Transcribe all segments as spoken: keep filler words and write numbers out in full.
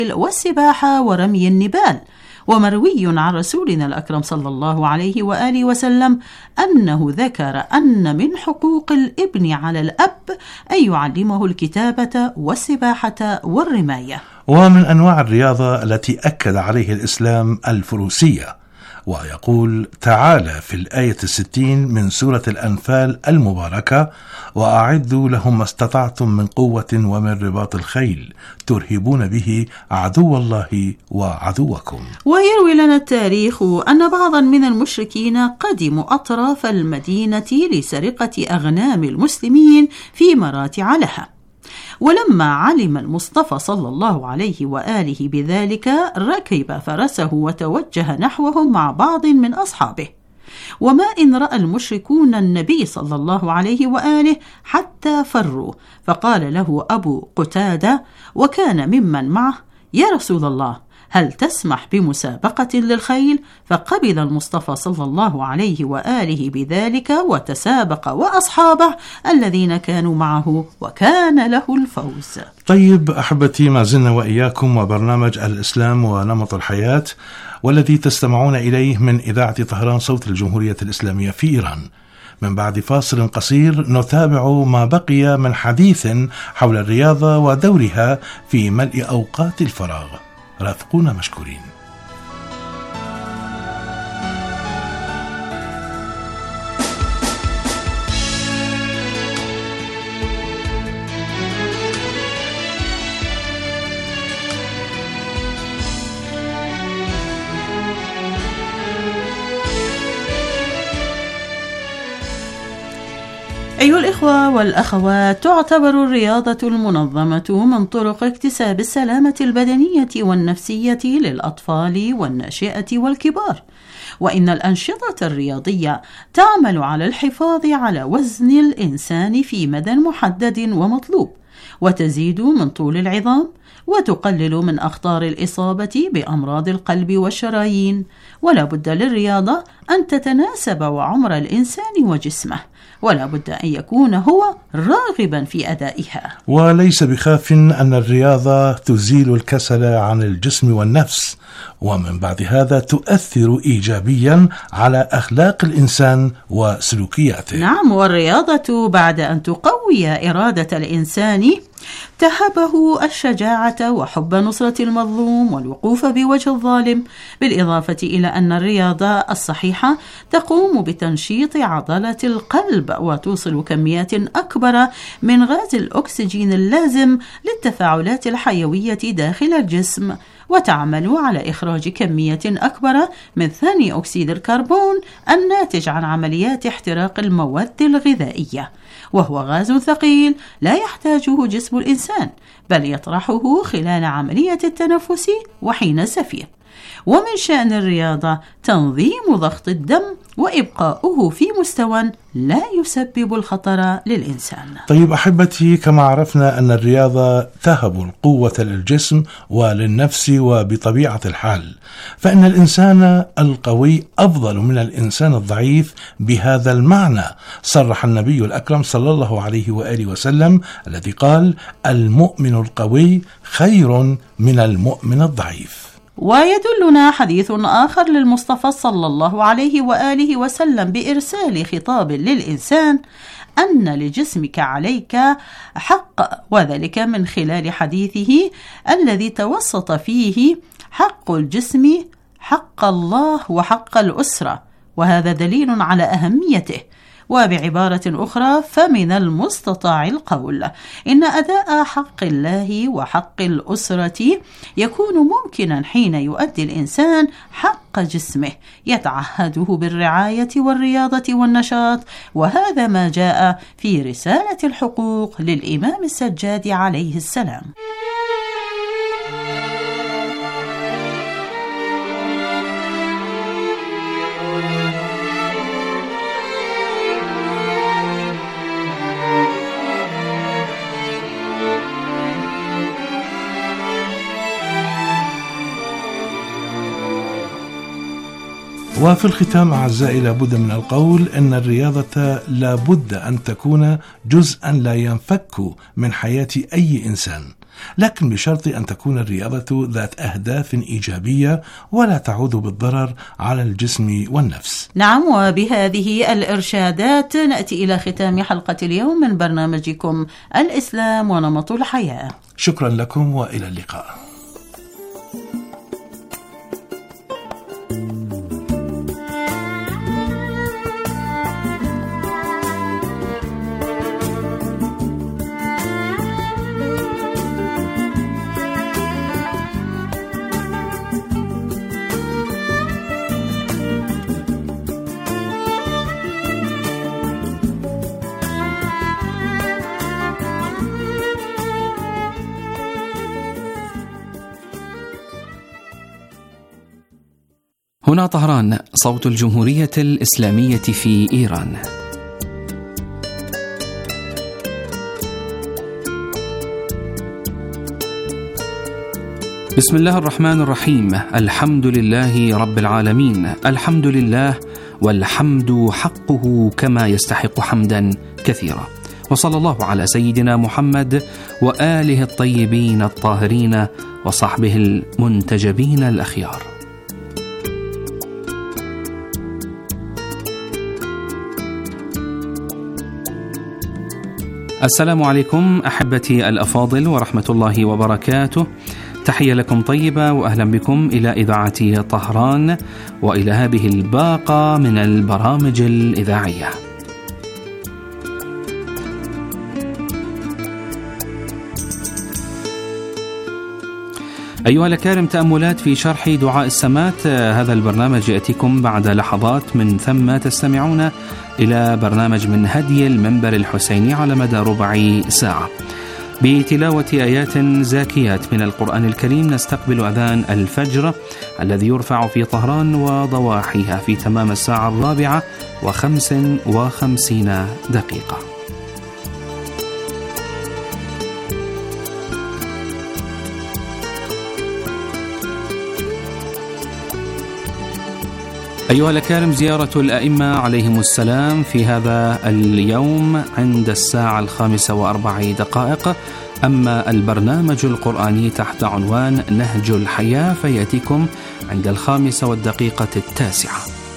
والسباحة ورمي النبال. ومروي عن رسولنا الأكرم صلى الله عليه وآله وسلم أنه ذكر أن من حقوق الابن على الأب أن يعلمه الكتابة والسباحة والرماية. ومن أنواع الرياضة التي أكد عليه الإسلام الفروسية، ويقول تعالى في الآية الستين من سورة الأنفال المباركة: وأعدوا لهم ما استطعتم من قوة ومن رباط الخيل ترهبون به عدو الله وعدوكم. ويروي لنا التاريخ أن بعضا من المشركين قدموا أطراف المدينة لسرقة أغنام المسلمين في مراتع لها، ولما علم المصطفى صلى الله عليه وآله بذلك ركب فرسه وتوجه نحوهم مع بعض من أصحابه. وما إن رأى المشركون النبي صلى الله عليه وآله حتى فروا، فقال له أبو قتادة وكان ممن معه: يا رسول الله، هل تسمح بمسابقة للخيل؟ فقبل المصطفى صلى الله عليه وآله بذلك وتسابق وأصحابه الذين كانوا معه وكان له الفوز. طيب أحبتي، ما زلنا وإياكم وبرنامج الإسلام ونمط الحياة، والذي تستمعون إليه من إذاعة طهران صوت الجمهورية الإسلامية في إيران. من بعد فاصل قصير نتابع ما بقي من حديث حول الرياضة ودورها في ملء أوقات الفراغ. رافقونا مشكورين. أيها الإخوة والأخوات، تعتبر الرياضة المنظمة من طرق اكتساب السلامة البدنية والنفسية للأطفال والناشئة والكبار، وإن الأنشطة الرياضية تعمل على الحفاظ على وزن الإنسان في مدى محدد ومطلوب، وتزيد من طول العظام، وتقلل من أخطار الإصابة بأمراض القلب والشرايين. ولا بد للرياضة أن تتناسب وعمر الإنسان وجسمه، ولا بد أن يكون هو راغبا في أدائها. وليس بخاف أن الرياضة تزيل الكسل عن الجسم والنفس، ومن بعد هذا تؤثر إيجابيا على أخلاق الإنسان وسلوكياته. نعم، والرياضة بعد أن تقوي إرادة الإنسان تهبه الشجاعة وحب نصرة المظلوم والوقوف بوجه الظالم، بالإضافة إلى أن الرياضة الصحيحة تقوم بتنشيط عضلة القلب وتوصل كميات أكبر من غاز الأكسجين اللازم للتفاعلات الحيوية داخل الجسم، وتعمل على إخراج كمية أكبر من ثاني أكسيد الكربون الناتج عن عمليات احتراق المواد الغذائية، وهو غاز ثقيل لا يحتاجه جسم الإنسان، بل يطرحه خلال عملية التنفس وحين الزفير. ومن شأن الرياضة تنظيم ضغط الدم وإبقاؤه في مستوى لا يسبب الخطر للإنسان. طيب أحبتي، كما عرفنا أن الرياضة تهب القوة للجسم وللنفس، وبطبيعة الحال فإن الإنسان القوي أفضل من الإنسان الضعيف. بهذا المعنى صرح النبي الأكرم صلى الله عليه وآله وسلم الذي قال: المؤمن القوي خير من المؤمن الضعيف. ويدلنا حديث آخر للمصطفى صلى الله عليه وآله وسلم بإرسال خطاب للإنسان أن لجسمك عليك حق، وذلك من خلال حديثه الذي توسط فيه حق الجسم حق الله وحق الأسرة، وهذا دليل على أهميته. وبعبارة أخرى، فمن المستطاع القول إن أداء حق الله وحق الأسرة يكون ممكنا حين يؤدي الإنسان حق جسمه، يتعهده بالرعاية والرياضة والنشاط، وهذا ما جاء في رسالة الحقوق للإمام السجاد عليه السلام. وفي الختام أعزائي، لابد من القول أن الرياضة لابد أن تكون جزءا لا ينفك من حياة أي إنسان، لكن بشرط أن تكون الرياضة ذات أهداف إيجابية ولا تعود بالضرر على الجسم والنفس. نعم، وبهذه الإرشادات نأتي إلى ختام حلقة اليوم من برنامجكم الإسلام ونمط الحياة. شكرا لكم وإلى اللقاء. هنا طهران، صوت الجمهورية الإسلامية في إيران. بسم الله الرحمن الرحيم. الحمد لله رب العالمين، الحمد لله والحمد حقه كما يستحق حمدا كثيرا، وصلى الله على سيدنا محمد وآله الطيبين الطاهرين وصحبه المنتجبين الأخيار. السلام عليكم أحبتي الأفاضل ورحمة الله وبركاته. تحية لكم طيبة وأهلا بكم إلى إذاعة طهران وإلى هذه الباقة من البرامج الإذاعية. أيها الأكارم، تأملات في شرح دعاء السمات. هذا البرنامج يأتيكم بعد لحظات من ثم تستمعون إلى برنامج من هدي المنبر الحسيني على مدى ربع ساعة بتلاوة آيات زاكيات من القرآن الكريم. نستقبل أذان الفجر الذي يرفع في طهران وضواحيها في تمام الساعة الرابعة وخمس وخمسين دقيقة. أيها الأكارم، زيارة الأئمة عليهم السلام في هذا اليوم عند الساعة الخامسة وأربع دقائق. أما البرنامج القرآني تحت عنوان نهج الحياة فيأتيكم عند الخامسة والدقيقة التاسعة.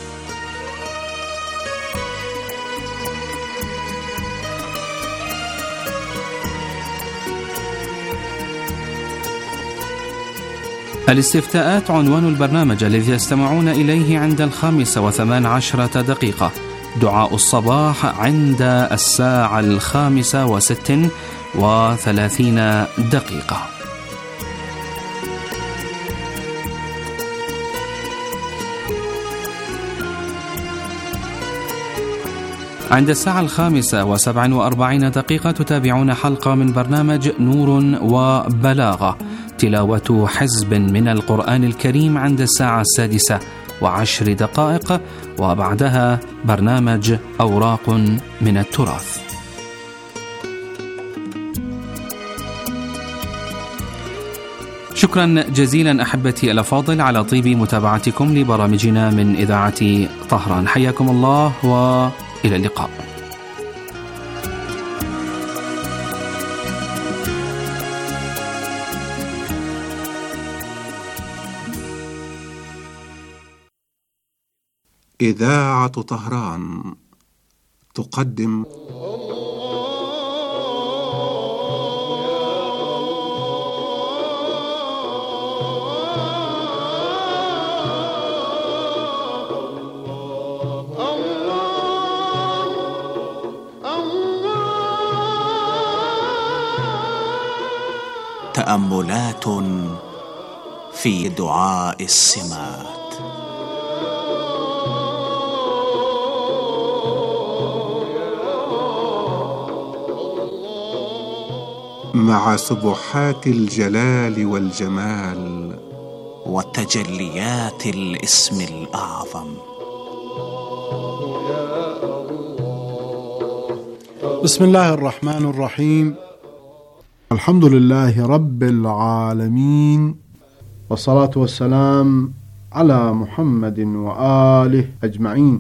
الاستفتاءات عنوان البرنامج الذي يستمعون إليه عند الخامسة وثمان عشرة دقيقة. دعاء الصباح عند الساعة الخامسة وست وثلاثين دقيقة. عند الساعة الخامسة وسبع وأربعين دقيقة تتابعون حلقة من برنامج نور وبلاغة، تلاوة حزب من القرآن الكريم عند الساعة السادسة وعشر دقائق، وبعدها برنامج أوراق من التراث. شكرا جزيلا أحبتي الأفاضل على طيب متابعتكم لبرامجنا من إذاعة طهران. حياكم الله وإلى اللقاء. إذاعة طهران تقدم تأملات في دعاء السمات. مع سبحات الجلال والجمال وتجليات الاسم الأعظم. بسم الله الرحمن الرحيم. الحمد لله رب العالمين، والصلاة والسلام على محمد وآله أجمعين.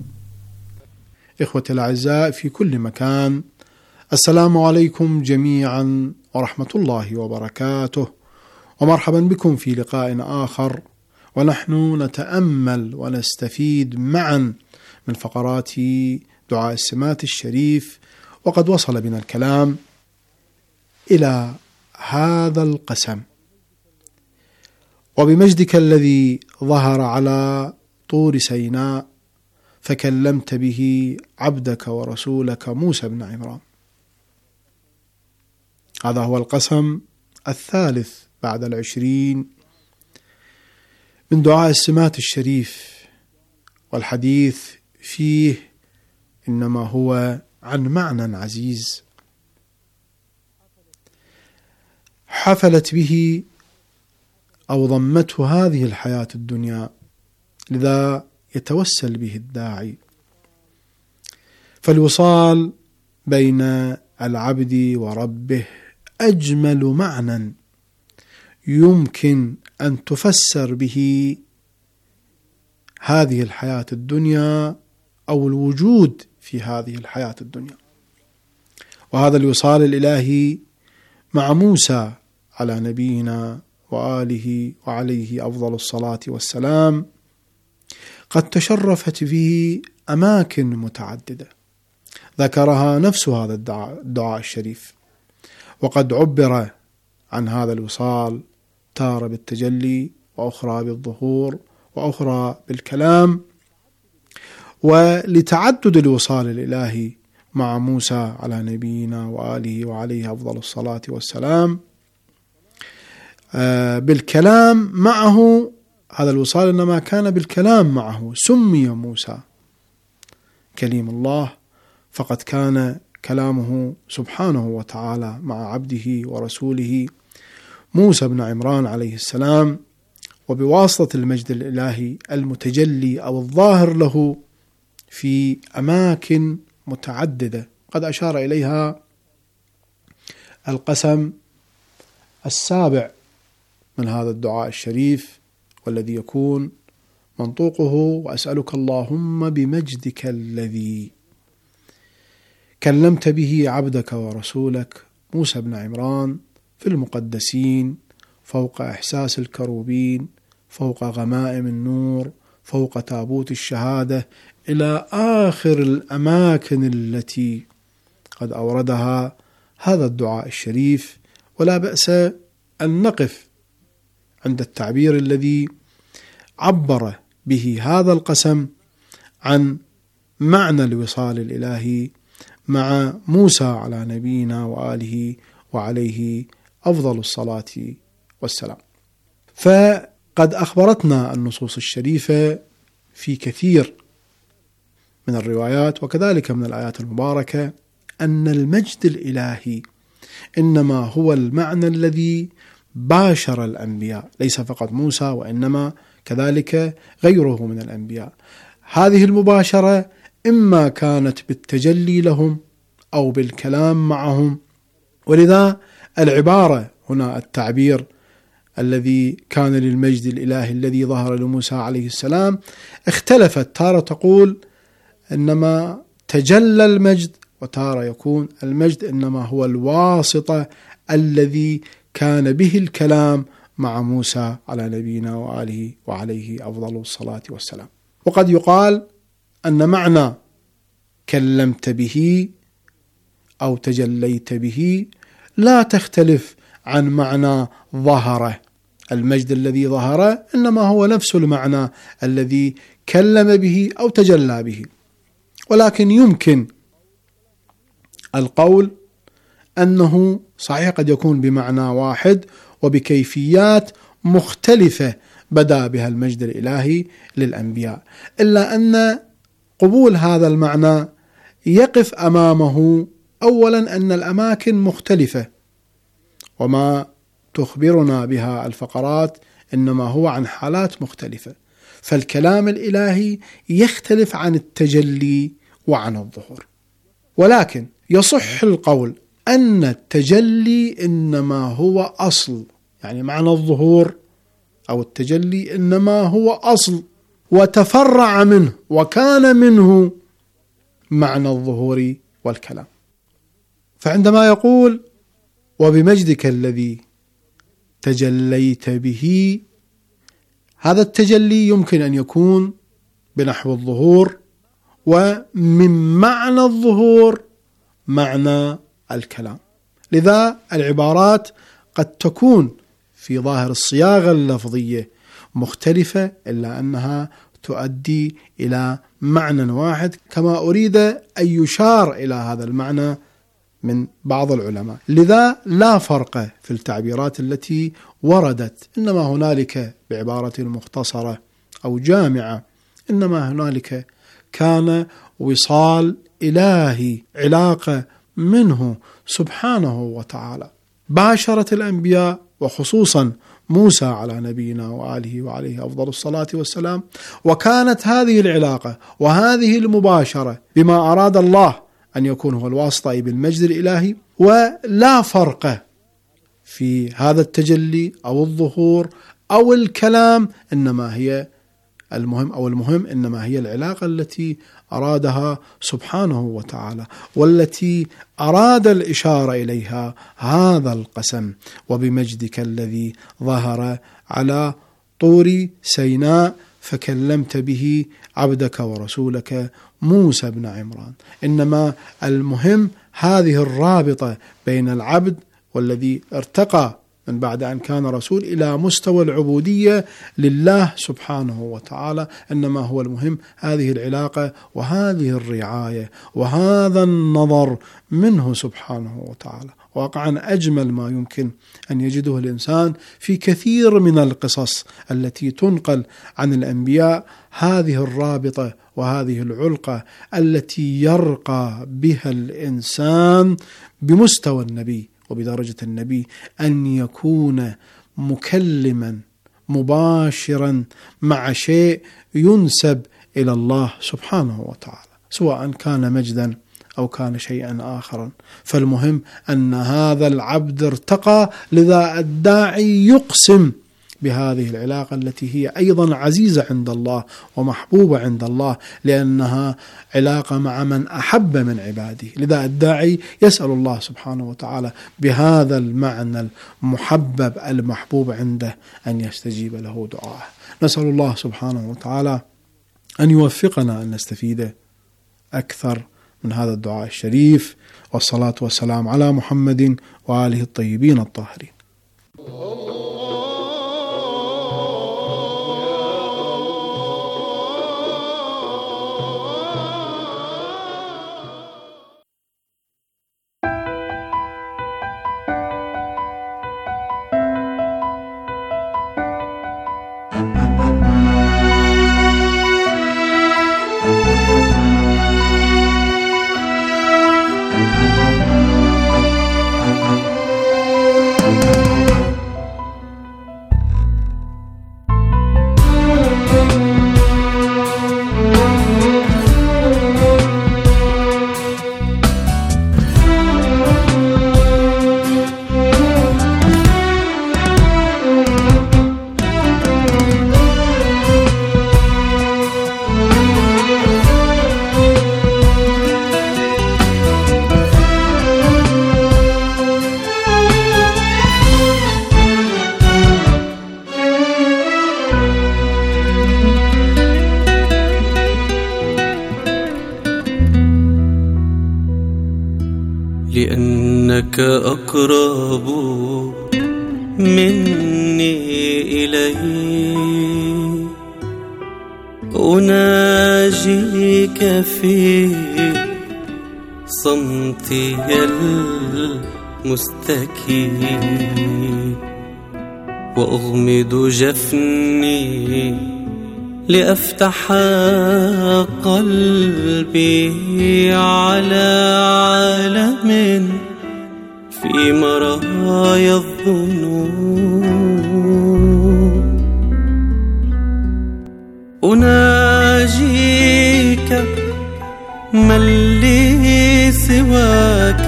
إخوة الأعزاء في كل مكان، السلام عليكم جميعا ورحمة الله وبركاته، ومرحبا بكم في لقاء آخر، ونحن نتأمل ونستفيد معا من فقرات دعاء السمات الشريف. وقد وصل بنا الكلام إلى هذا القسم: وبمجدك الذي ظهر على طور سيناء فكلمت به عبدك ورسولك موسى بن عمران. هذا هو القسم الثالث بعد العشرين من دعاء السمات الشريف، والحديث فيه إنما هو عن معنى عزيز حفلت به أو ضمته هذه الحياة الدنيا، لذا يتوسل به الداعي. فالوصال بين العبد وربه أجمل معنى يمكن أن تفسر به هذه الحياة الدنيا أو الوجود في هذه الحياة الدنيا. وهذا الوصال الإلهي مع موسى على نبينا وآله وعليه أفضل الصلاة والسلام قد تشرفت به أماكن متعددة ذكرها نفس هذا الدعاء الشريف. وقد عبر عن هذا الوصال تارة بالتجلي، وأخرى بالظهور، وأخرى بالكلام. ولتعدد الوصال الإلهي مع موسى على نبينا وآله وعليه أفضل الصلاة والسلام بالكلام معه، هذا الوصال إنما كان بالكلام معه سمي موسى كليم الله، فقد كان كلامه سبحانه وتعالى مع عبده ورسوله موسى بن عمران عليه السلام، وبواسطة المجد الإلهي المتجلي أو الظاهر له في أماكن متعددة قد أشار إليها القسم السابع من هذا الدعاء الشريف، والذي يكون منطوقه: وأسألك اللهم بمجدك الذي كلمت به عبدك ورسولك موسى بن عمران في المقدسين، فوق إحساس الكروبين، فوق غمائم النور، فوق تابوت الشهادة، إلى آخر الأماكن التي قد أوردها هذا الدعاء الشريف. ولا بأس أن نقف عند التعبير الذي عبر به هذا القسم عن معنى الوصال الإلهي مع موسى على نبينا وآله وعليه أفضل الصلاة والسلام. فقد أخبرتنا النصوص الشريفة في كثير من الروايات وكذلك من الآيات المباركة أن المجد الإلهي إنما هو المعنى الذي باشر الأنبياء، ليس فقط موسى وإنما كذلك غيره من الأنبياء. هذه المباشرة إما كانت بالتجلي لهم أو بالكلام معهم، ولذا العبارة هنا التعبير الذي كان للمجد الإلهي الذي ظهر لموسى عليه السلام اختلفت، تارة تقول إنما تجلى المجد، وتارة يكون المجد إنما هو الواسطة الذي كان به الكلام مع موسى على نبينا وآله وعليه أفضل الصلاة والسلام. وقد يقال أن معنى كلمت به أو تجليت به لا تختلف عن معنى ظهر. المجد الذي ظهر إنما هو نفس المعنى الذي كلم به أو تجلى به، ولكن يمكن القول أنه صحيح قد يكون بمعنى واحد وبكيفيات مختلفة بدأ بها المجد الإلهي للأنبياء، إلا أن قبول هذا المعنى يقف أمامه أولا أن الأماكن مختلفة، وما تخبرنا بها الفقرات إنما هو عن حالات مختلفة، فالكلام الإلهي يختلف عن التجلي وعن الظهور. ولكن يصح القول أن التجلي إنما هو أصل، يعني معنى الظهور أو التجلي إنما هو أصل وتفرع منه وكان منه معنى الظهور والكلام. فعندما يقول وبمجدك الذي تجليت به. هذا التجلي يمكن أن يكون بنحو الظهور، ومن معنى الظهور معنى الكلام. لذا العبارات قد تكون في ظاهر الصياغة اللفظية مختلفة، إلا أنها تؤدي إلى معنى واحد، كما أريد أن يشار إلى هذا المعنى من بعض العلماء. لذا لا فرق في التعبيرات التي وردت، إنما هنالك بعبارة مختصرة أو جامعة، إنما هنالك كان وصال إلهي، علاقة منه سبحانه وتعالى باشرة الأنبياء، وخصوصا موسى على نبينا وآله وعليه أفضل الصلاة والسلام. وكانت هذه العلاقة وهذه المباشرة بما أراد الله أن يكون هو الواسطة بالمجد الإلهي، ولا فرق في هذا التجلي أو الظهور أو الكلام، إنما هي المهم أو المهم إنما هي العلاقة التي أرادها سبحانه وتعالى، والتي أراد الإشارة إليها هذا القسم: وبمجدك الذي ظهر على طور سيناء فكلمت به عبدك ورسولك موسى بن عمران. إنما المهم هذه الرابطة بين العبد والذي ارتقى من بعد أن كان رسول إلى مستوى العبودية لله سبحانه وتعالى. إنما هو المهم هذه العلاقة وهذه الرعاية وهذا النظر منه سبحانه وتعالى. واقعا أجمل ما يمكن أن يجده الإنسان في كثير من القصص التي تنقل عن الأنبياء، هذه الرابطة وهذه العلقة التي يرقى بها الإنسان بمستوى النبي وبدرجة النبي، أن يكون مكلما مباشرا مع شيء ينسب إلى الله سبحانه وتعالى، سواء كان مجدا أو كان شيئا آخرا. فالمهم أن هذا العبد ارتقى، لذا الداعي يقسم بهذه العلاقة التي هي أيضا عزيزة عند الله ومحبوبة عند الله، لأنها علاقة مع من أحب من عباده. لذا الداعي يسأل الله سبحانه وتعالى بهذا المعنى المحبب المحبوب عنده أن يستجيب له دعاءه. نسأل الله سبحانه وتعالى أن يوفقنا أن نستفيد أكثر من هذا الدعاء الشريف، والصلاة والسلام على محمد وآله الطيبين الطاهرين. لأنك أقرب مني إليه، أناجيك في صمتي المستكين، وأغمض جفني لأفتح قلبي على عالم في مرايا الظنون. أناجيك من لي سواك،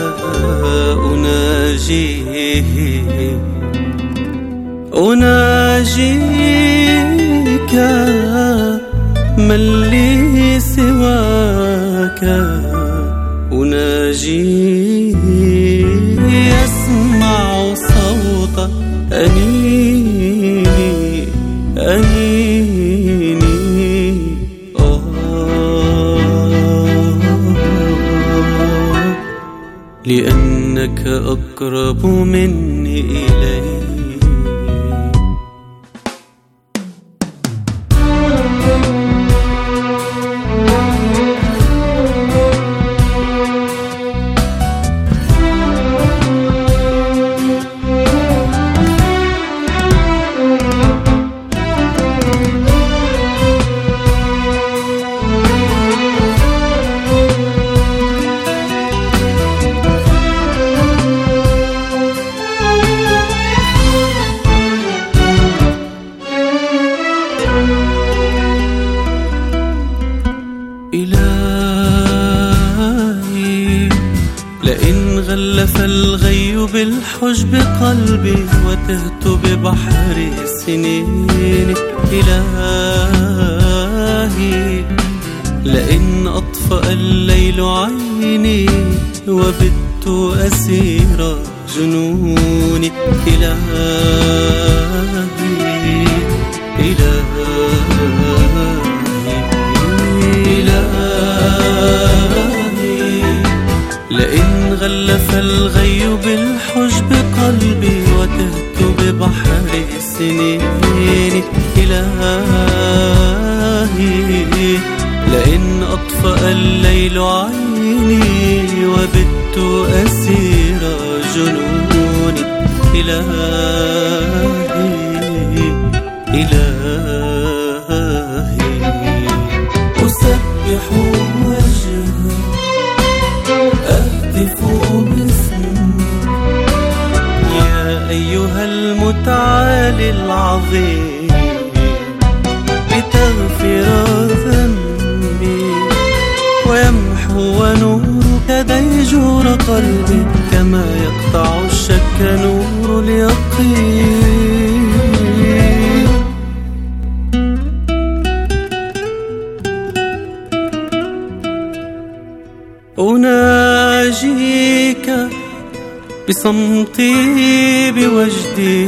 أناجيك أناجيك من لي سواك، أناجيك اسمك أنيني آه لأنك أقرب مني إلي. إلهي لئن غلف الغي بالحجب قلبي وتهت ببحر السنين. إلهي لئن أطفأ الليل عيني وبت أسير جنوني. إلهي إلهي لئن غلف الغي بالحجب قلبي وتهت ببحر السنين. إلهي لئن أطفأ الليل عيني وبت أسير جنوني. إلهي إلهي أسبح وجهك أهتف باسمك يا أيها المتعالي العظيم لتغفر ذنبي ويمحو نورك ديجور قلبي كما يقطع الشك نور اليقين. أناجيك بصمتي بوجدي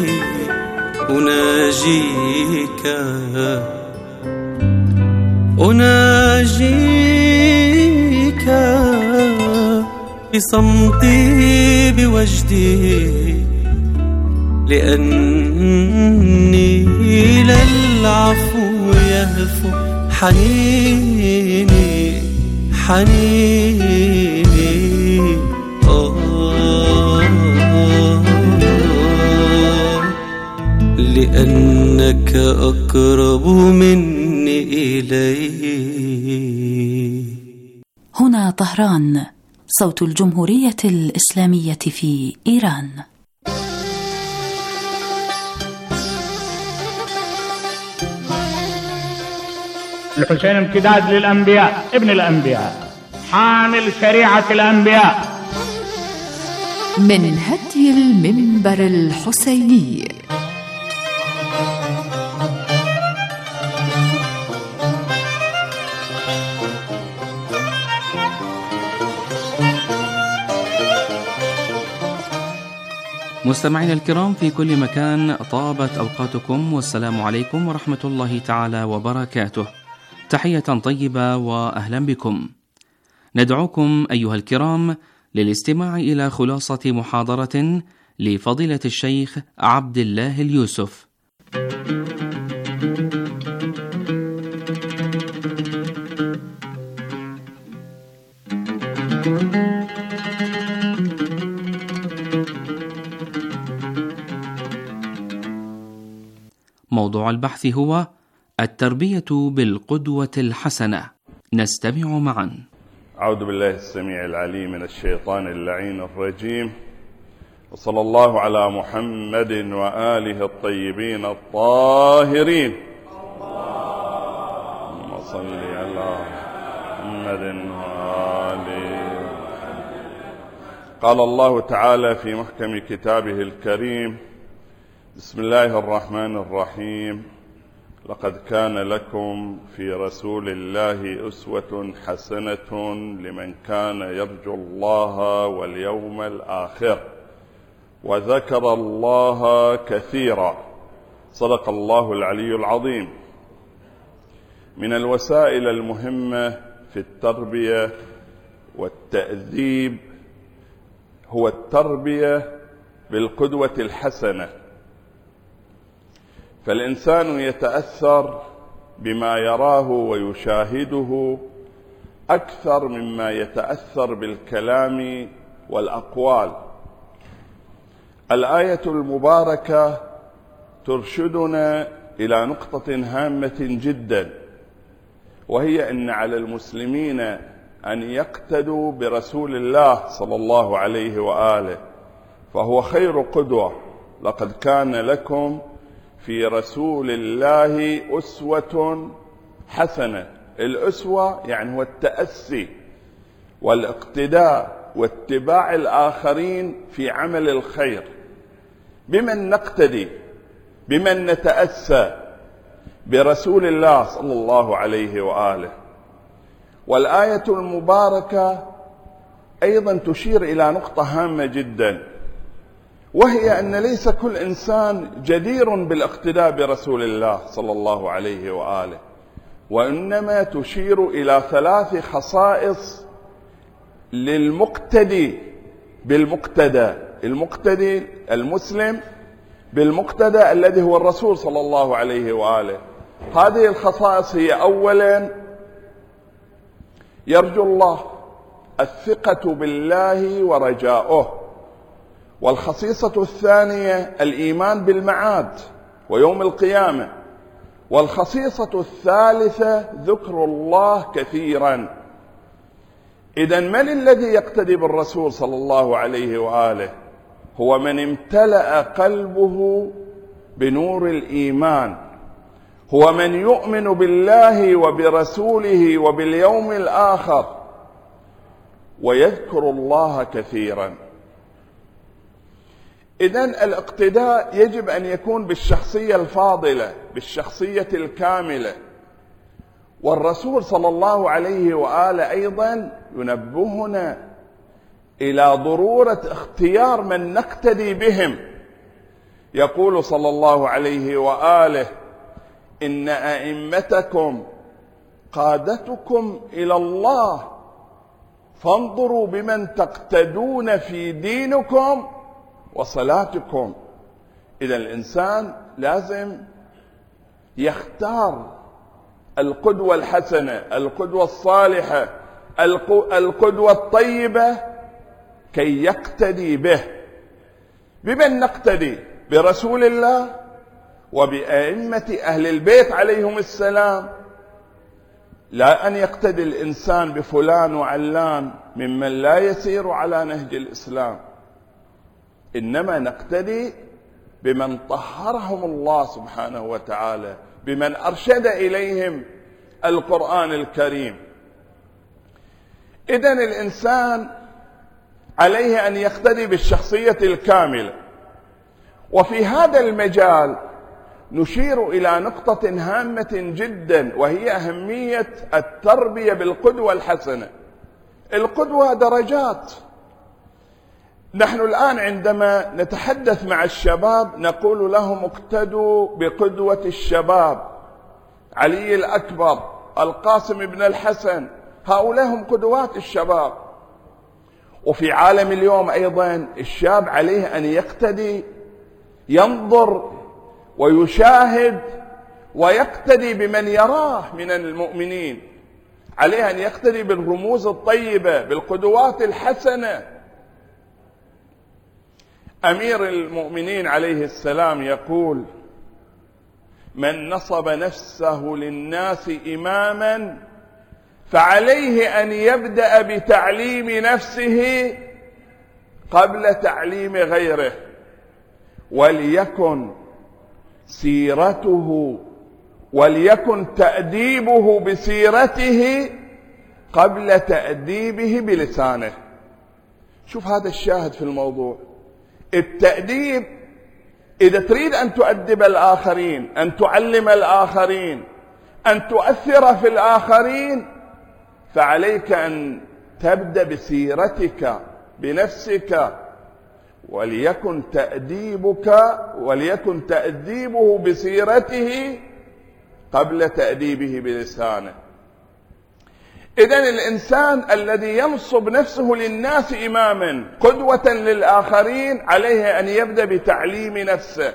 أناجيك أناجيك بصمتي بوجدي لأني للعفو يهفو حنيني حنيني آه لأنك أقرب مني إليه. هنا طهران، صوت الجمهورية الإسلامية في إيران. الحسين امتداد للأنبياء، ابن الأنبياء، حامل شريعة الأنبياء. من هدي المنبر الحسيني. مستمعينا الكرام في كل مكان، طابت أوقاتكم والسلام عليكم ورحمة الله تعالى وبركاته. تحية طيبة وأهلا بكم. ندعوكم أيها الكرام للاستماع إلى خلاصة محاضرة لفضيلة الشيخ عبد الله اليوسف. موضوع البحث هو التربية بالقدوة الحسنة. نستمع معا. أعوذ بالله السميع العليم من الشيطان اللعين الرجيم، وصلى الله على محمد وآله الطيبين الطاهرين. اللهم صل على محمد وآله. قال الله تعالى في محكم كتابه الكريم: بسم الله الرحمن الرحيم. لقد كان لكم في رسول الله أسوة حسنة لمن كان يرجو الله واليوم الآخر وذكر الله كثيرا. صدق الله العلي العظيم. من الوسائل المهمة في التربية والتأديب هو التربية بالقدوة الحسنة، فالإنسان يتأثر بما يراه ويشاهده أكثر مما يتأثر بالكلام والأقوال. الآية المباركة ترشدنا إلى نقطة هامة جدا، وهي أن على المسلمين أن يقتدوا برسول الله صلى الله عليه وآله، فهو خير قدوة. لقد كان لكم في رسول الله أسوة حسنة. الأسوة يعني هو التأسي والاقتداء واتباع الآخرين في عمل الخير. بمن نقتدي؟ بمن نتأسى؟ برسول الله صلى الله عليه وآله. والآية المباركة أيضا تشير إلى نقطة هامة جدا، وهي أن ليس كل إنسان جدير بالاقتداء برسول الله صلى الله عليه وآله، وإنما تشير إلى ثلاث خصائص للمقتدي بالمقتدى. المقتدي المسلم بالمقتدى الذي هو الرسول صلى الله عليه وآله. هذه الخصائص هي: أولا يرجو الله، الثقة بالله ورجاؤه. والخصيصة الثانية الإيمان بالمعاد ويوم القيامة. والخصيصة الثالثة ذكر الله كثيرا. إذن من الذي يقتدي بالرسول صلى الله عليه وآله؟ هو من امتلأ قلبه بنور الإيمان، هو من يؤمن بالله وبرسوله وباليوم الآخر ويذكر الله كثيرا. إذن الاقتداء يجب أن يكون بالشخصية الفاضلة، بالشخصية الكاملة. والرسول صلى الله عليه وآله أيضا ينبهنا إلى ضرورة اختيار من نقتدي بهم. يقول صلى الله عليه وآله: إن أئمتكم قادتكم إلى الله، فانظروا بمن تقتدون في دينكم وصلاتكم. إذا الإنسان لازم يختار القدوة الحسنة، القدوة الصالحة، القدوة الطيبة كي يقتدي به. بمن نقتدي؟ برسول الله وبأئمة أهل البيت عليهم السلام. لا أن يقتدي الإنسان بفلان وعلان ممن لا يسير على نهج الإسلام، إنما نقتدي بمن طهرهم الله سبحانه وتعالى، بمن أرشد إليهم القرآن الكريم. إذن الإنسان عليه أن يقتدي بالشخصية الكاملة. وفي هذا المجال نشير إلى نقطة هامة جدا، وهي أهمية التربية بالقدوة الحسنة. القدوة درجات. نحن الآن عندما نتحدث مع الشباب نقول لهم اقتدوا بقدوة الشباب، علي الأكبر، القاسم بن الحسن، هؤلاء هم قدوات الشباب. وفي عالم اليوم أيضا الشاب عليه أن يقتدي، ينظر ويشاهد ويقتدي بمن يراه من المؤمنين. عليه أن يقتدي بالرموز الطيبة، بالقدوات الحسنة. أمير المؤمنين عليه السلام يقول: من نصب نفسه للناس إماما فعليه أن يبدأ بتعليم نفسه قبل تعليم غيره، وليكن سيرته وليكن تأديبه بسيرته قبل تأديبه بلسانه. شوف هذا الشاهد في الموضوع. التأديب، إذا تريد أن تؤدب الآخرين، أن تعلم الآخرين، أن تؤثر في الآخرين، فعليك أن تبدأ بسيرتك بنفسك، وليكن تأديبك وليكن تأديبه بسيرته قبل تأديبه بلسانه. إذن الإنسان الذي ينصب نفسه للناس إماما قدوة للآخرين عليه أن يبدأ بتعليم نفسه.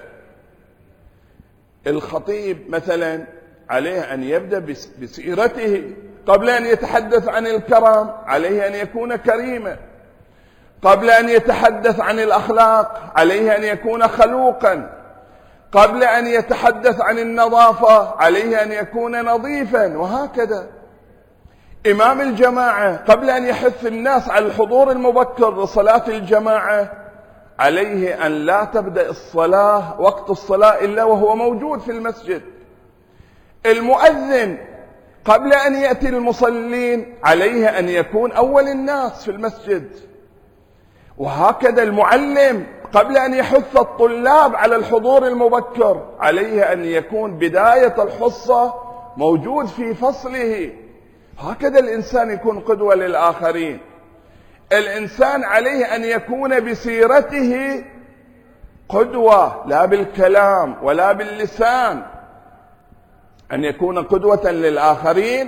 الخطيب مثلا عليه أن يبدأ بسيرته قبل أن يتحدث عن الكرم، عليه أن يكون كريما. قبل أن يتحدث عن الأخلاق عليه أن يكون خلوقا. قبل أن يتحدث عن النظافة عليه أن يكون نظيفا، وهكذا. إمام الجماعة قبل أن يحث الناس على الحضور المبكر لصلاة الجماعة عليه أن لا تبدأ الصلاة وقت الصلاة إلا وهو موجود في المسجد. المؤذن قبل أن يأتي المصلين عليه أن يكون أول الناس في المسجد. وهكذا المعلم قبل أن يحث الطلاب على الحضور المبكر عليه أن يكون بداية الحصة موجود في فصله. هكذا الإنسان يكون قدوة للآخرين. الإنسان عليه أن يكون بسيرته قدوة، لا بالكلام ولا باللسان، أن يكون قدوة للآخرين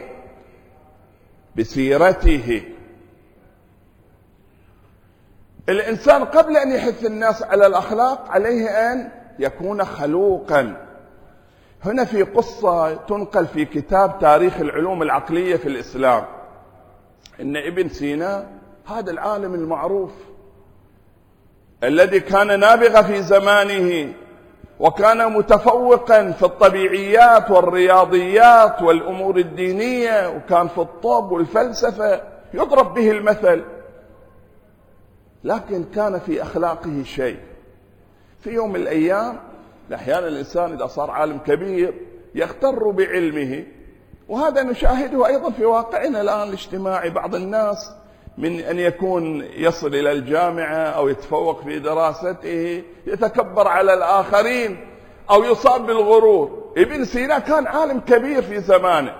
بسيرته. الإنسان قبل أن يحث الناس على الأخلاق عليه أن يكون خلوقا. هنا في قصة تنقل في كتاب تاريخ العلوم العقلية في الإسلام، إن ابن سينا هذا العالم المعروف الذي كان نابغا في زمانه وكان متفوقا في الطبيعيات والرياضيات والأمور الدينية، وكان في الطب والفلسفة يضرب به المثل، لكن كان في أخلاقه شيء. في يوم من الأيام أحيانا الإنسان إذا صار عالم كبير يغتر بعلمه، وهذا نشاهده أيضا في واقعنا الآن الاجتماعي. بعض الناس من أن يكون يصل إلى الجامعة أو يتفوق في دراسته يتكبر على الآخرين أو يصاب بالغرور. ابن سينا كان عالم كبير في زمانه.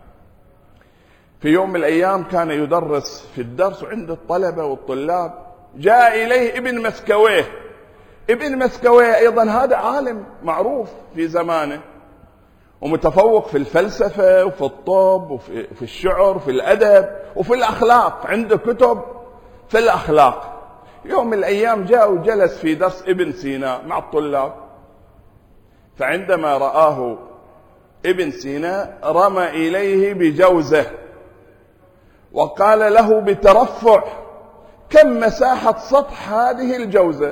في يوم من الأيام كان يدرس في الدرس عند الطلبة والطلاب، جاء إليه ابن مسكويه. ابن مسكويه أيضا هذا عالم معروف في زمانه ومتفوق في الفلسفة وفي الطب وفي الشعر وفي الأدب وفي الأخلاق، عنده كتب في الأخلاق. يوم من الأيام جاء وجلس في درس ابن سينا مع الطلاب، فعندما رآه ابن سينا رمى إليه بجوزة وقال له بترفع: كم مساحة سطح هذه الجوزة؟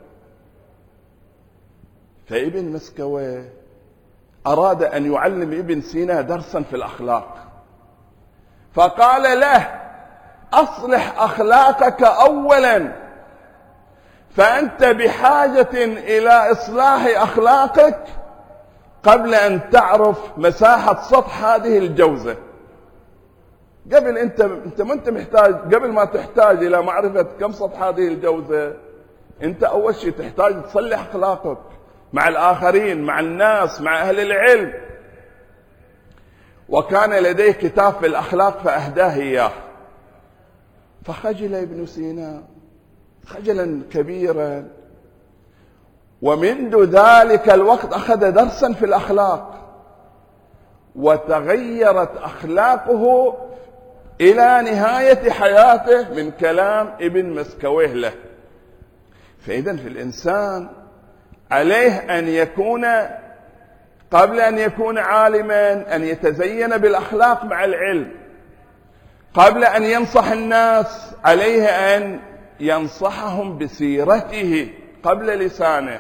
فابن مسكويه أراد أن يعلم ابن سينا درسا في الأخلاق، فقال له: أصلح أخلاقك أولا، فأنت بحاجة إلى إصلاح أخلاقك قبل أن تعرف مساحة سطح هذه الجوزة. قبل أنت أنت ما أنت محتاج، قبل ما تحتاج إلى معرفة كم سطح هذه الجوزة، أنت أول شيء تحتاج تصلح أخلاقك مع الآخرين، مع الناس، مع أهل العلم. وكان لديه كتاب في الأخلاق فأهداه إياه، فخجل ابن سينا خجلا كبيرا، ومنذ ذلك الوقت أخذ درسا في الأخلاق، وتغيرت أخلاقه إلى نهاية حياته من كلام ابن مسكويه له. فإذن في الإنسان عليه أن يكون قبل أن يكون عالما أن يتزين بالأخلاق مع العلم. قبل أن ينصح الناس عليه أن ينصحهم بسيرته قبل لسانه.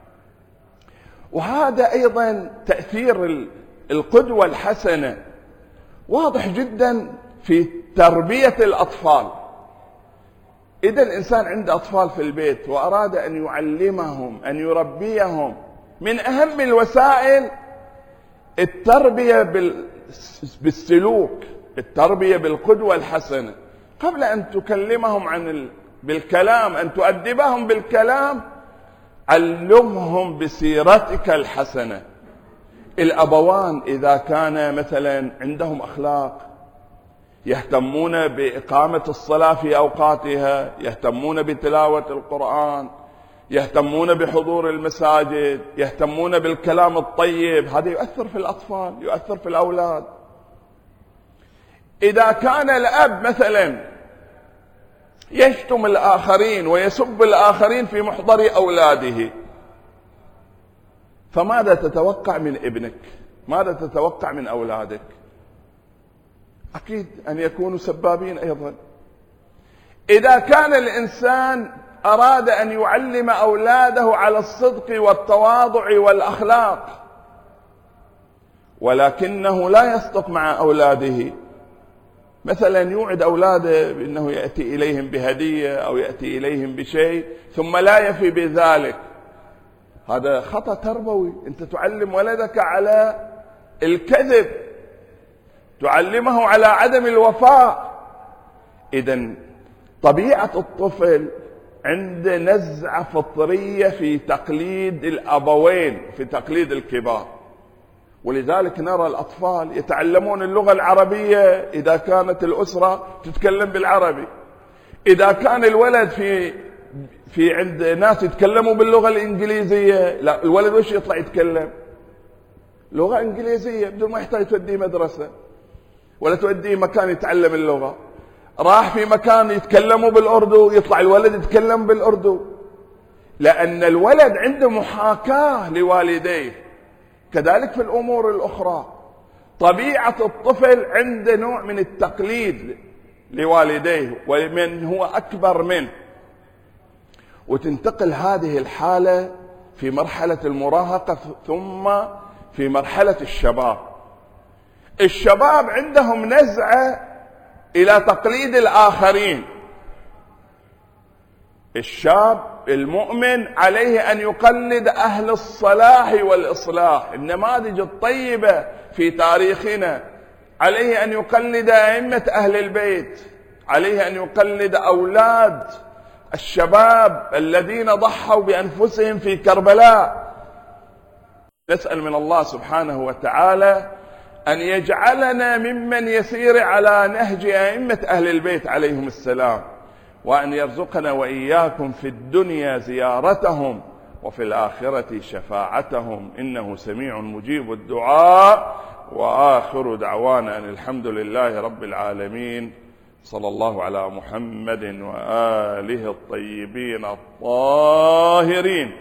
وهذا أيضا تأثير القدوة الحسنة واضح جدا في تربية الأطفال. إذا الإنسان عنده أطفال في البيت وأراد أن يعلمهم أن يربيهم، من أهم الوسائل التربية بالسلوك، التربية بالقدوة الحسنة. قبل أن تكلمهم عن ال... بالكلام، أن تؤدبهم بالكلام، علمهم بسيرتك الحسنة. الأبوان إذا كان مثلا عندهم أخلاق، يهتمون بإقامة الصلاة في أوقاتها، يهتمون بتلاوة القرآن، يهتمون بحضور المساجد، يهتمون بالكلام الطيب، هذا يؤثر في الأطفال، يؤثر في الأولاد. إذا كان الأب مثلا يشتم الآخرين ويسب الآخرين في محضر أولاده، فماذا تتوقع من ابنك؟ ماذا تتوقع من أولادك؟ أكيد أن يكونوا سبابين أيضا. إذا كان الإنسان أراد أن يعلم أولاده على الصدق والتواضع والأخلاق، ولكنه لا يصدق مع أولاده، مثلا يوعد أولاده بأنه يأتي إليهم بهدية أو يأتي إليهم بشيء ثم لا يفي بذلك، هذا خطأ تربوي. أنت تعلم ولدك على الكذب، تعلمه على عدم الوفاء. إذن طبيعة الطفل عند نزعة فطرية في تقليد الأبوين، في تقليد الكبار، ولذلك نرى الأطفال يتعلمون اللغة العربية إذا كانت الأسرة تتكلم بالعربي. إذا كان الولد في في عند ناس يتكلموا باللغة الإنجليزية، لا، الولد وش يطلع يتكلم؟ لغة إنجليزية بدون ما يحتاج توديه مدرسة ولا توديه مكان يتعلم اللغة. راح في مكان يتكلموا بالأردو، يطلع الولد يتكلم بالأردو، لأن الولد عنده محاكاة لوالديه. كذلك في الأمور الأخرى، طبيعة الطفل عنده نوع من التقليد لوالديه ومن هو أكبر منه، وتنتقل هذه الحالة في مرحلة المراهقة ثم في مرحلة الشباب. الشباب عندهم نزعة إلى تقليد الآخرين. الشاب المؤمن عليه أن يقلد أهل الصلاح والإصلاح، النماذج الطيبة في تاريخنا. عليه أن يقلد أئمة أهل البيت، عليه أن يقلد أولاد الشباب الذين ضحوا بأنفسهم في كربلاء. نسأل من الله سبحانه وتعالى أن يجعلنا ممن يسير على نهج أئمة أهل البيت عليهم السلام، وأن يرزقنا وإياكم في الدنيا زيارتهم وفي الآخرة شفاعتهم، إنه سميع مجيب الدعاء. وآخر دعوانا أن الحمد لله رب العالمين، صلى الله على محمد وآله الطيبين الطاهرين.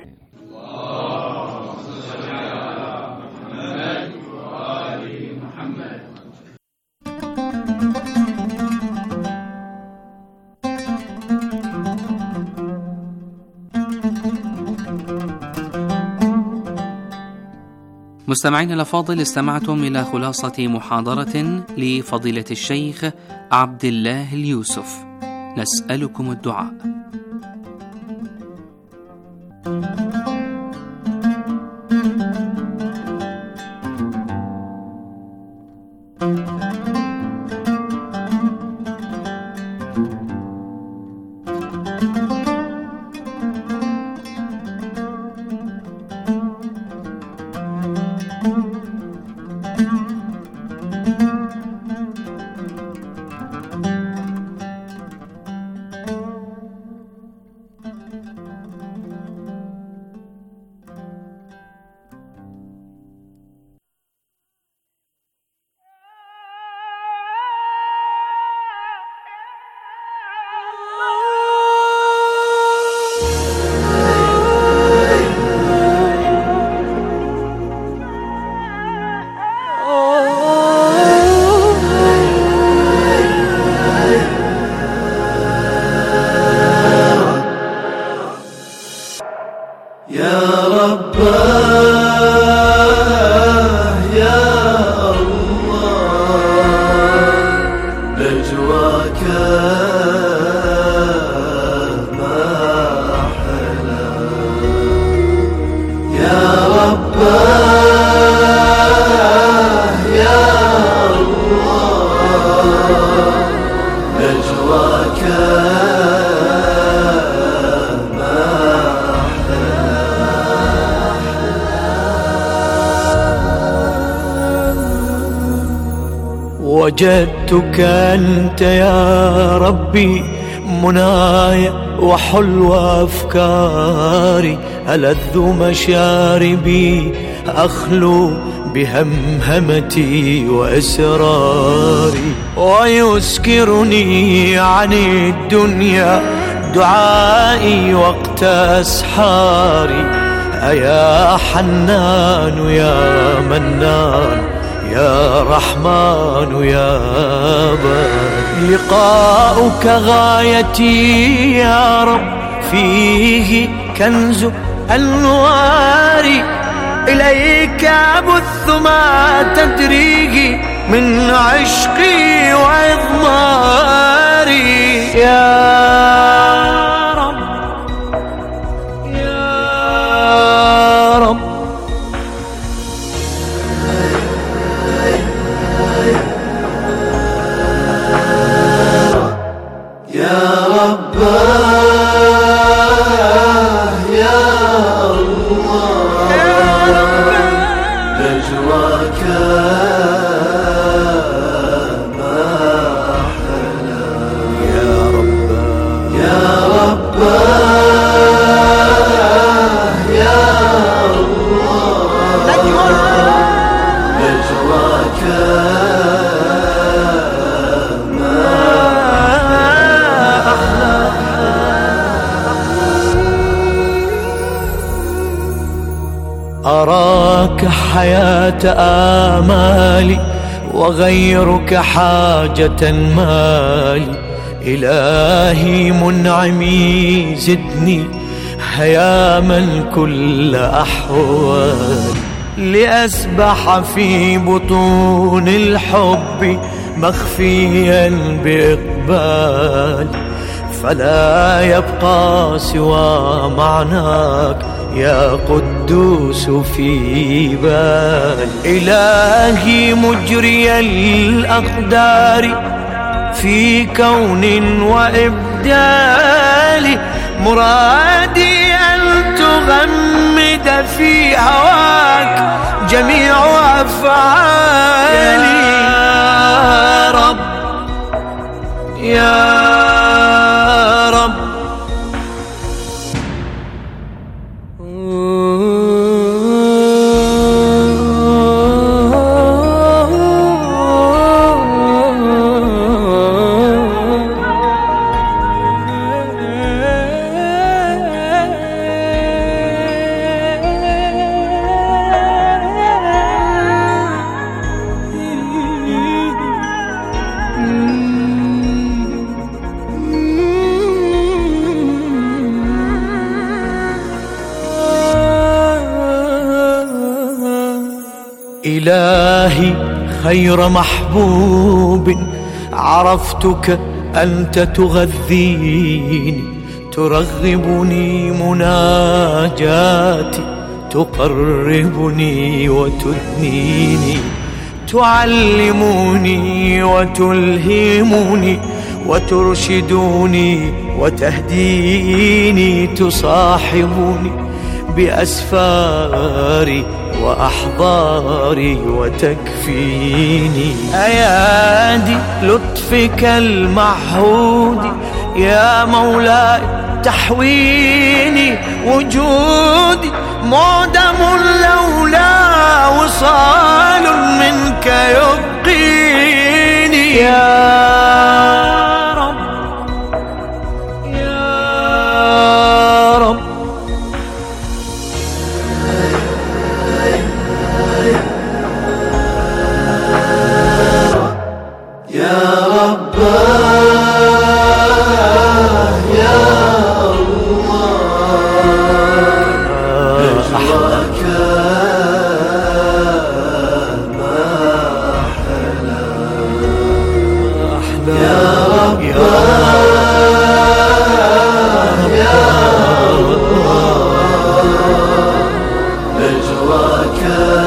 مستمعين الأفاضل، استمعتم إلى خلاصة محاضرة لفضيلة الشيخ عبد الله اليوسف. نسألكم الدعاء. وجدتك أنت يا ربي منايا وحلو أفكاري، ألذ مشاربي، أخلو بهمهمتي وإسراري، ويسكرني عن الدنيا دعائي وقت أسحاري. أيا حنان يا منان يا رحمن يا بار، لقاؤك غايتي يا رب، فيه كنز أنواري، إليك أبث ما تدريه من عشقي وإضماري. يا رب يا رب يا رب يا الله، نجواك ما أحلى. يا رب يا رب يا الله، نجواك أراك حياة آمالي، وغيرك حاجة مالي. إلهي منعمي زدني هياما كل أحوالي، لأسبح في بطون الحب مخفيا بإقبالي، فلا يبقى سوى معناك يا قدوس في بال. إلهي مجري الأقدار في كون وإبدال، مرادي أن تغمد في هواك جميع أفعالي. يا رب يا رب إلهي خير محبوب عرفتك أنت تغذيني، ترغبني مناجاتي، تقربني وتدنيني، تعلمني وتلهمني وترشدني وتهديني، تصاحبني بأسفاري وأحضاري وتكفيني. أيادي لطفك المعهود يا مولاي تحويني، وجودي معدم لولا وصال منك يبقيني. يا رب يا رب يا رب يا الله، نجواك ما أحلى. يا رب يا الله، نجواك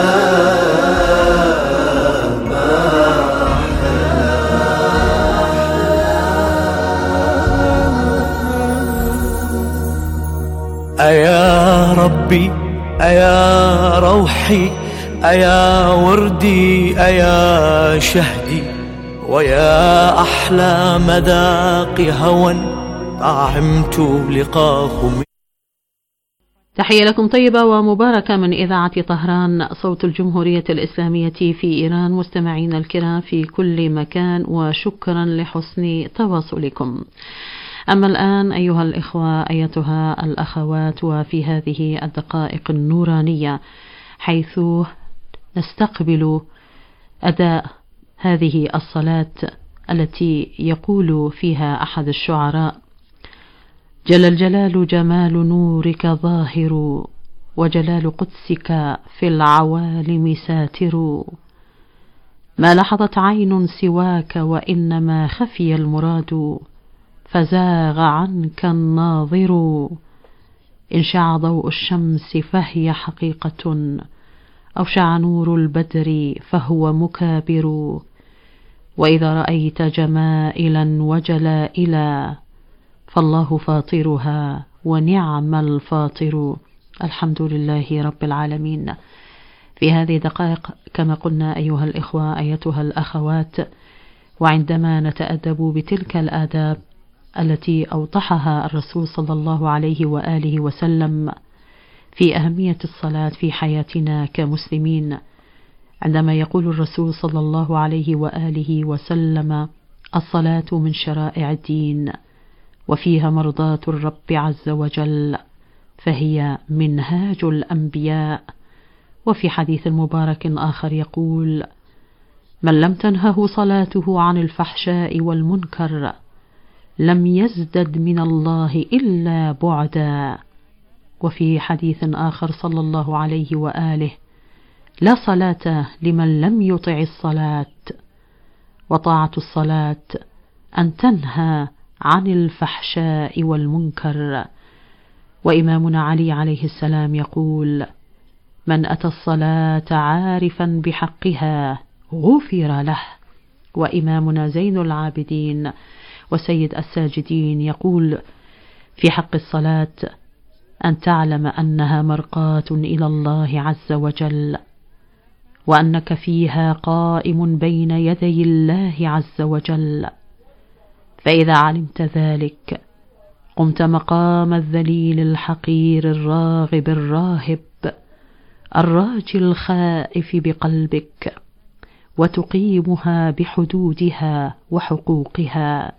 أيا ربي أيا روحي أيا وردي أيا شهدي، ويا أحلى مذاق هوى طعمت لقاه. تحية لكم طيبة ومباركة من إذاعة طهران صوت الجمهورية الإسلامية في إيران، مستمعين الكرام في كل مكان، وشكرا لحسن تواصلكم. أما الآن أيها الإخوة أيتها الأخوات، وفي هذه الدقائق النورانية حيث نستقبل أداء هذه الصلاة التي يقول فيها أحد الشعراء: جل الجلال جمال نورك ظاهر، وجلال قدسك في العوالم ساتر، ما لحظت عين سواك وإنما خفي المراد، فزاغ عنك الناظر، إن شع ضوء الشمس فهي حقيقة، أو شع نور البدر فهو مكابر، وإذا رأيت جمائلا وجلائلا فالله فاطرها ونعم الفاطر. الحمد لله رب العالمين. في هذه الدقائق كما قلنا أيها الإخوة أيتها الأخوات، وعندما نتأدب بتلك الآداب التي أوضحها الرسول صلى الله عليه وآله وسلم في أهمية الصلاة في حياتنا كمسلمين، عندما يقول الرسول صلى الله عليه وآله وسلم: الصلاة من شرائع الدين وفيها مرضاة الرب عز وجل، فهي منهاج الأنبياء. وفي حديث مبارك آخر يقول: من لم تنهه صلاته عن الفحشاء والمنكر لم يزدد من الله إلا بعدا. وفي حديث آخر صلى الله عليه وآله: لا صلاة لمن لم يطع الصلاة، وطاعة الصلاة أن تنهى عن الفحشاء والمنكر. وإمامنا علي عليه السلام يقول: من أتى الصلاة عارفا بحقها غفر له. وإمامنا زين العابدين وسيد الساجدين يقول في حق الصلاة: أن تعلم أنها مرقاة إلى الله عز وجل، وأنك فيها قائم بين يدي الله عز وجل، فإذا علمت ذلك قمت مقام الذليل الحقير الراغب الراهب الراجي الخائف بقلبك، وتقيمها بحدودها وحقوقها.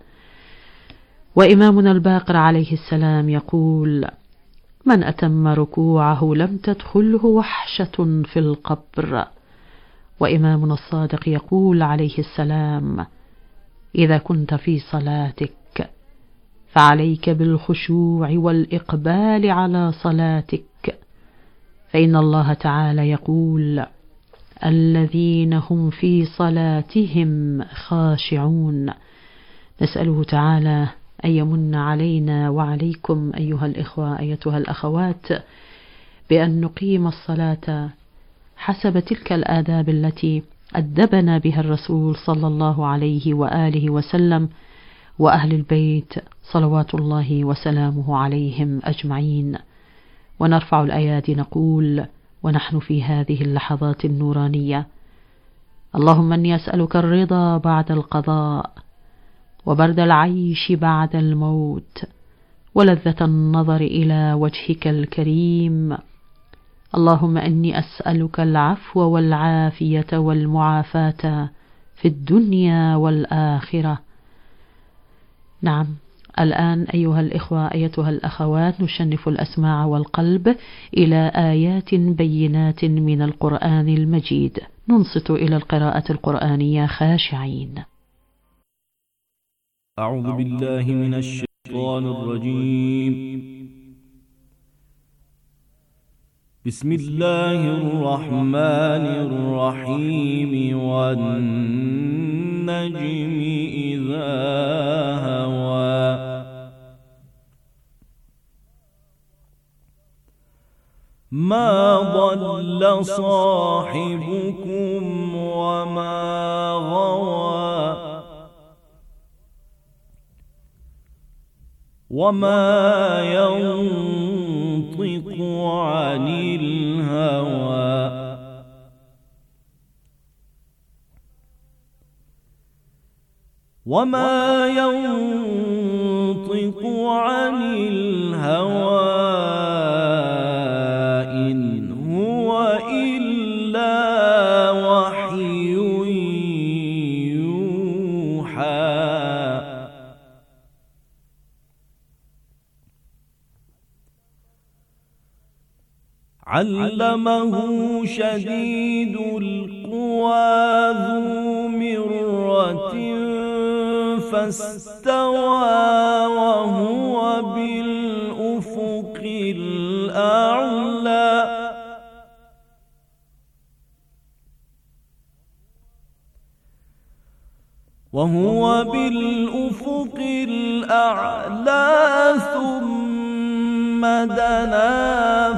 وإمامنا الباقر عليه السلام يقول: من أتم ركوعه لم تدخله وحشة في القبر. وإمامنا الصادق يقول عليه السلام: إذا كنت في صلاتك فعليك بالخشوع والإقبال على صلاتك، فإن الله تعالى يقول: الذين هم في صلاتهم خاشعون. نسأله تعالى أن يمن علينا وعليكم أيها الإخوة أيتها الأخوات بأن نقيم الصلاة حسب تلك الآداب التي أدبنا بها الرسول صلى الله عليه وآله وسلم وأهل البيت صلوات الله وسلامه عليهم أجمعين. ونرفع الأيادي نقول ونحن في هذه اللحظات النورانية: اللهم إني أسألك الرضا بعد القضاء، وبرد العيش بعد الموت، ولذة النظر إلى وجهك الكريم. اللهم إني أسألك العفو والعافية والمعافاة في الدنيا والآخرة. نعم، الآن أيها الإخوة أيتها الأخوات نشنف الأسماع والقلب إلى آيات بينات من القرآن المجيد، ننصت إلى القراءة القرآنية خاشعين. أعوذ بالله من الشيطان الرجيم. بسم الله الرحمن الرحيم. والنجم إذا هوى ما ضل صاحبكم وما غوى وما ينطق عن الهوى وما ينطق ينطق عن الهوى إن هو إلا وحي يوحى علمه شديد القوى ذو مرة فاستوى وهو بالأفق الأعلى وهو بالأفق الأعلى ثم دنا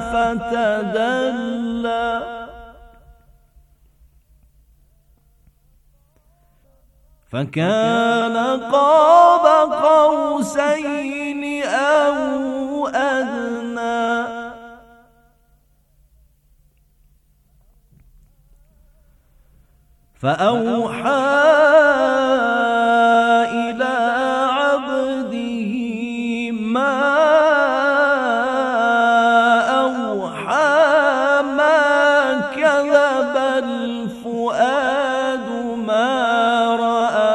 فتدلى فكان قاب قوسين أو أدنى فأوحى إلى عبده ما أوحى ما كذب الفؤاد ما رأى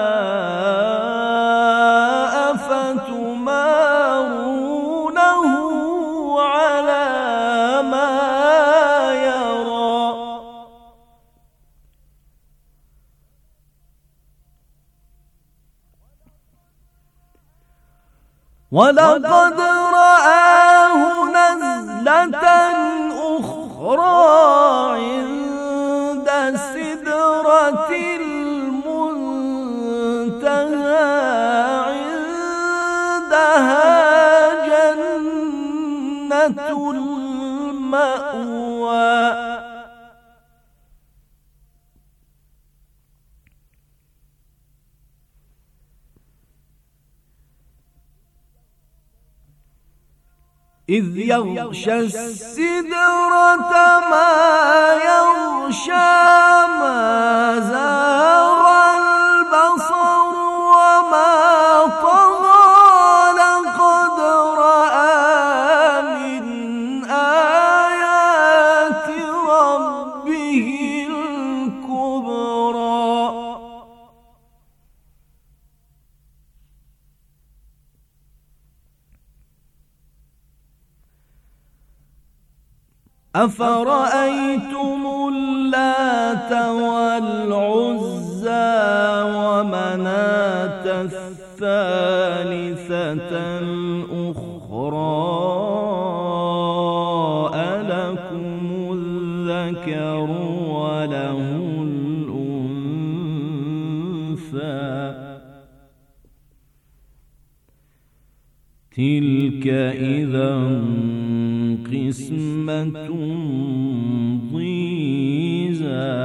أفتمارونه على ما يرى ولقد رآه نزلة أخرى عند سدرة المنتهى عندها جنة المأوى إذ يغشى السدرة ما يغشى ما زاغ البصر وما طغى لقد رأى من آيات ربه الكبرى أفرأيتم اللات والعزى ومناة الثالثة الأخرى ألكم الذكر وله الأنثى تلك إذا قسمة ضيزى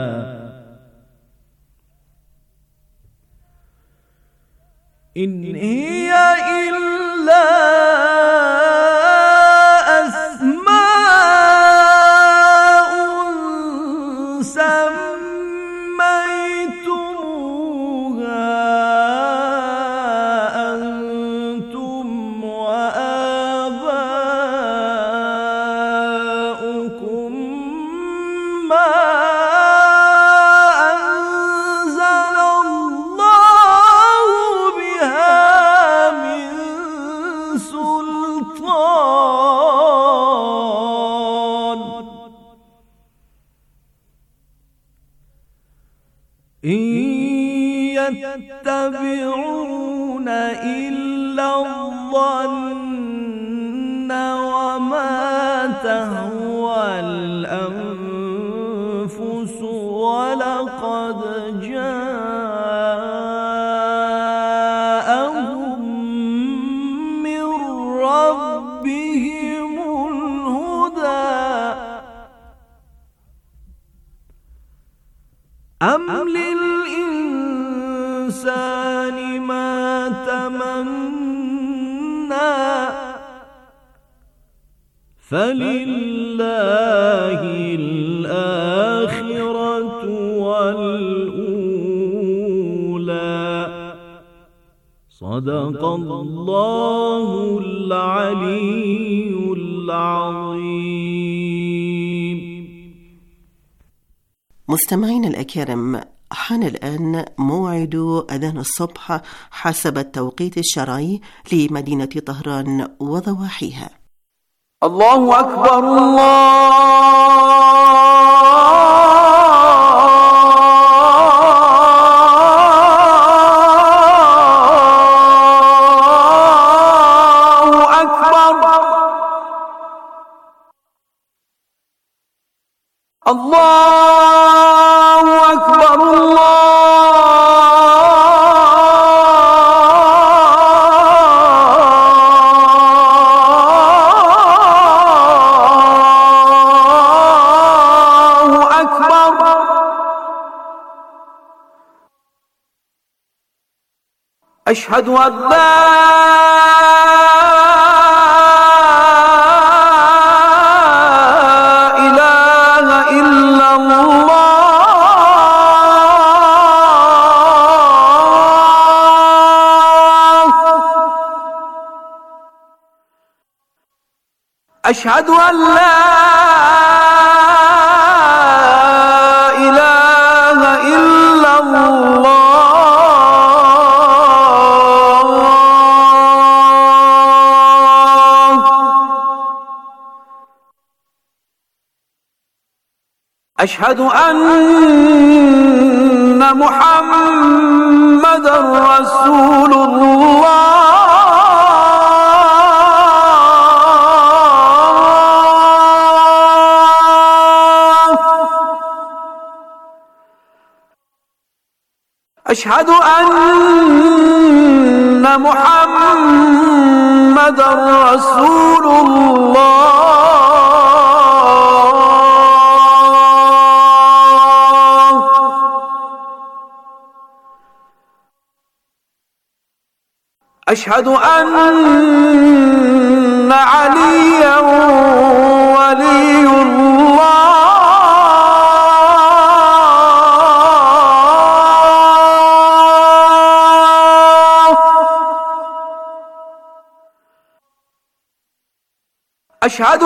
إن هي إلا أسماء سميتموها أنتم وآباؤكم ما أنزل الله بها من سلطان إن يتبعون إلا الظن وما تهوى الأنفس ولقد جاءهم من ربهم الهدى أم للإنسان ما تمنى فلله الآخرة والأولى صدق الله العلي العظيم. مستمعين الأكارم، حان الآن موعد أذان الصبح حسب التوقيت الشرعي لمدينة طهران وضواحيها. الله أكبر، الله الله أكبر، الله أكبر. أشهد أن لا أشهد أن لا إله إلا الله. أشهد أن محمدًا رسول الله. أشهد أن محمدًا رسول الله. أشهد أن عليًا ولي الله. أشهد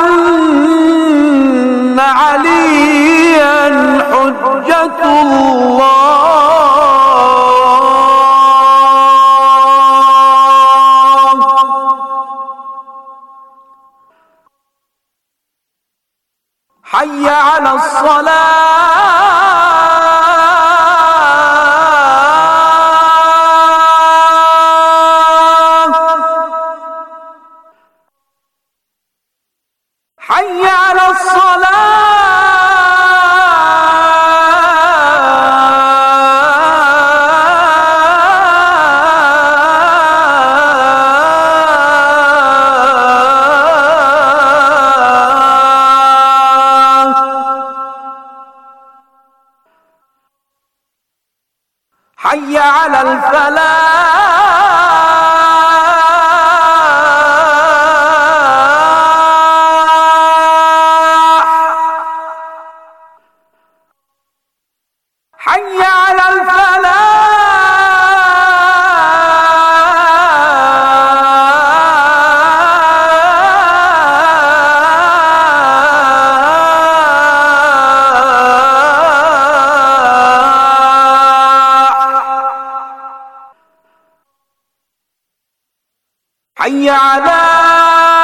أن عليا حجة الله. حي على الصلاة. حي على الصلاة. حي على الفلاح. حي على الفلاح. حي على